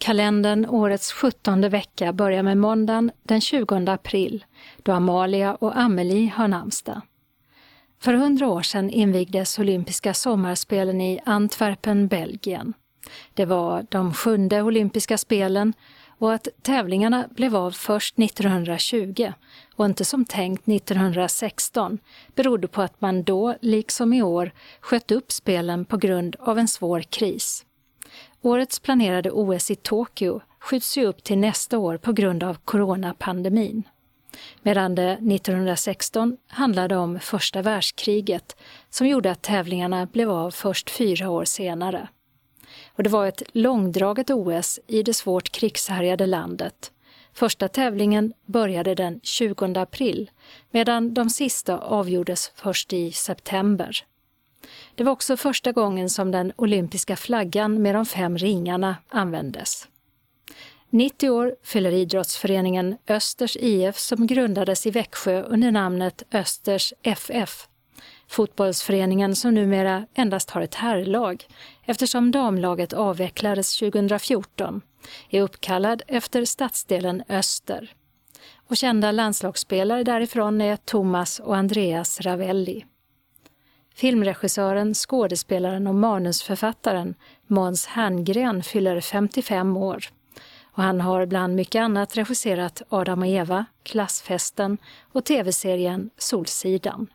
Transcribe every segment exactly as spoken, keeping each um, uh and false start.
Kalendern årets sjuttonde vecka börjar med måndagen den tjugonde april, då Amalia och Amelie har namnsdag. För hundra år sedan invigdes olympiska sommarspelen i Antwerpen, Belgien. Det var de sjunde olympiska spelen och att tävlingarna blev av först nittonhundratjugo och inte som tänkt nittonhundrasexton berodde på att man då, liksom i år, sköt upp spelen på grund av en svår kris. Årets planerade O S i Tokyo skjuts ju upp till nästa år på grund av coronapandemin. Medan det nittonhundrasexton handlade om första världskriget som gjorde att tävlingarna blev av först fyra år senare. Och det var ett långdraget O S i det svårt krigshärjade landet. Första tävlingen började den tjugonde april medan de sista avgjordes först i september. Det var också första gången som den olympiska flaggan med de fem ringarna användes. nittio år fyller idrottsföreningen Östers I F som grundades i Växjö under namnet Östers F F. Fotbollsföreningen som numera endast har ett herrlag eftersom damlaget avvecklades tjugohundrafjorton är uppkallad efter stadsdelen Öster. Och kända landslagsspelare därifrån är Thomas och Andreas Ravelli. Filmregissören, skådespelaren och manusförfattaren Måns Herngren fyller femtiofem år. Och han har bland mycket annat regisserat Adam och Eva, Klassfesten och tv-serien Solsidan.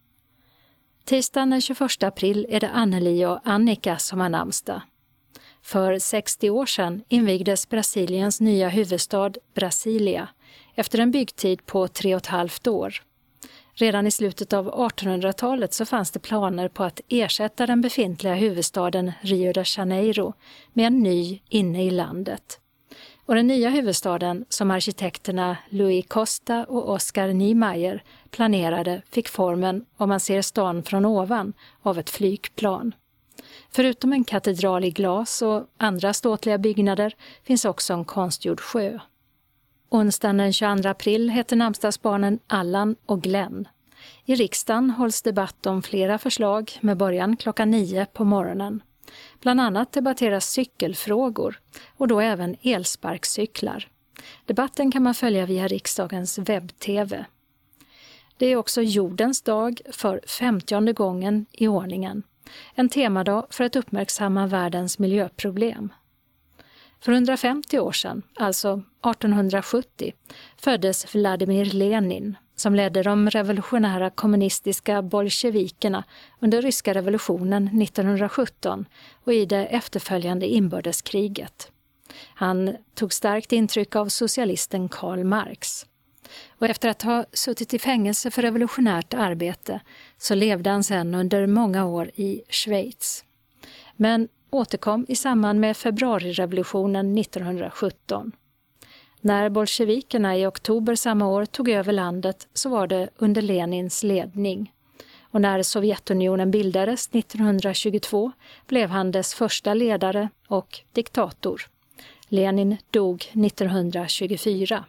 Tisdagen den tjugoförsta april är det Anneli och Annika som har namnsdag. För sextio år sedan invigdes Brasiliens nya huvudstad Brasilia efter en byggtid på tre och ett halvt år. Redan i slutet av artonhundratalet så fanns det planer på att ersätta den befintliga huvudstaden Rio de Janeiro med en ny inne i landet. Och den nya huvudstaden som arkitekterna Louis Costa och Oscar Niemeyer planerade fick formen, om man ser stan från ovan, av ett flygplan. Förutom en katedral i glas och andra ståtliga byggnader finns också en konstgjord sjö. Onsdagen den tjugoandra april heter namnsdagsbarnen Allan och Glenn. I riksdagen hålls debatt om flera förslag med början klockan nio på morgonen. Bland annat debatteras cykelfrågor och då även elsparkcyklar. Debatten kan man följa via riksdagens webb-tv. Det är också jordens dag för femtionde gången i ordningen. En temadag för att uppmärksamma världens miljöproblem. För hundrafemtio år sedan, alltså artonhundrasjuttio, föddes Vladimir Lenin som ledde de revolutionära kommunistiska bolsjevikerna under ryska revolutionen nittonhundrasjutton och i det efterföljande inbördeskriget. Han tog starkt intryck av socialisten Karl Marx. Och efter att ha suttit i fängelse för revolutionärt arbete så levde han sedan under många år i Schweiz. Men återkom i samband med februarirevolutionen nittonhundrasjutton. När bolsjevikerna i oktober samma år tog över landet så var det under Lenins ledning. Och när Sovjetunionen bildades nittonhundratjugotvå blev han dess första ledare och diktator. Lenin dog nittonhundratjugofyra.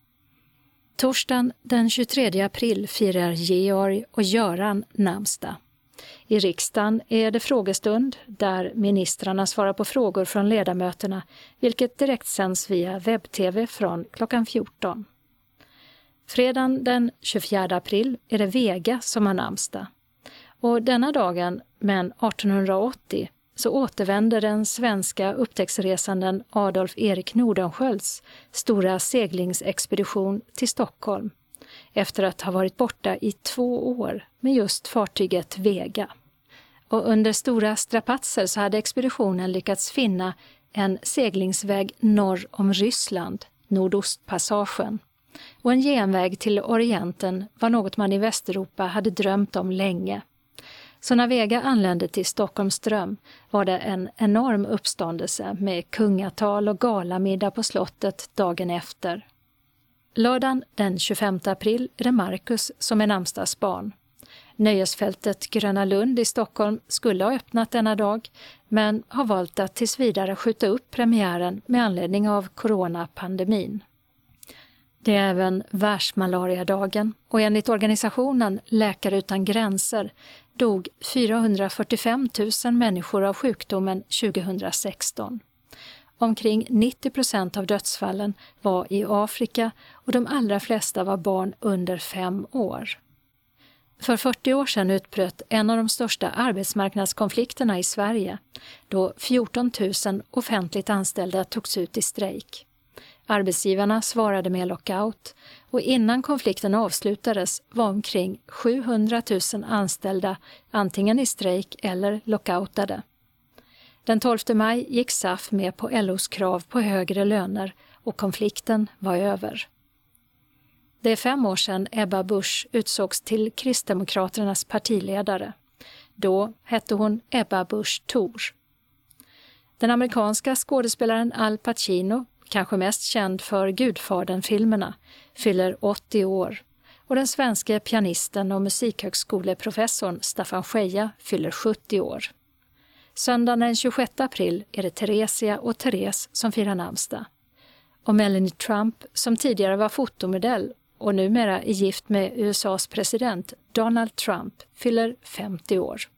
Torsdagen den tjugotredje april firar Georg och Göran namnsdag. I riksdagen är det frågestund där ministrarna svarar på frågor från ledamöterna, vilket direkt sänds via webb-tv från klockan fjorton. Fredagen den tjugofjärde april är det Vega som har namnsdag. Och denna dagen, men artonhundraåttio, så återvänder den svenska upptäcktsresanden Adolf Erik Nordenskiölds stora seglingsexpedition till Stockholm efter att ha varit borta i två år med just fartyget Vega. Och under stora strapatser så hade expeditionen lyckats finna en seglingsväg norr om Ryssland, Nordostpassagen. Och en genväg till Orienten var något man i Västeuropa hade drömt om länge. Så när Vega anlände till Stockholmström var det en enorm uppståndelse med kungatal och galamiddag på slottet dagen efter. Lördagen den tjugofemte april är det Marcus som är namnsdagsbarn. Nöjesfältet Gröna Lund i Stockholm skulle ha öppnat denna dag men har valt att tills vidare skjuta upp premiären med anledning av coronapandemin. Det är även världsmalariadagen och enligt organisationen Läkare utan gränser dog fyrahundrafyrtiofem tusen människor av sjukdomen tjugohundrasexton. Omkring nittio procent av dödsfallen var i Afrika och de allra flesta var barn under fem år. För fyrtio år sedan utbröt en av de största arbetsmarknadskonflikterna i Sverige, då fjorton tusen offentligt anställda togs ut i strejk. Arbetsgivarna svarade med lockout och innan konflikten avslutades var omkring sjuhundratusen anställda antingen i strejk eller lockoutade. Den tolfte maj gick S A F med på L O:s krav på högre löner och konflikten var över. Det är fem år sedan Ebba Busch utsågs till Kristdemokraternas partiledare. Då hette hon Ebba Busch Thor. Den amerikanska skådespelaren Al Pacino, kanske mest känd för Gudfadern-filmerna, fyller åttio år och den svenska pianisten och musikhögskoleprofessorn Staffan Scheja fyller sjuttio år. Söndagen den tjugosjätte april är det Theresia och Therese som firar namnsdag. Och Melanie Trump, som tidigare var fotomodell och numera är gift med U S A:s president Donald Trump, fyller femtio år.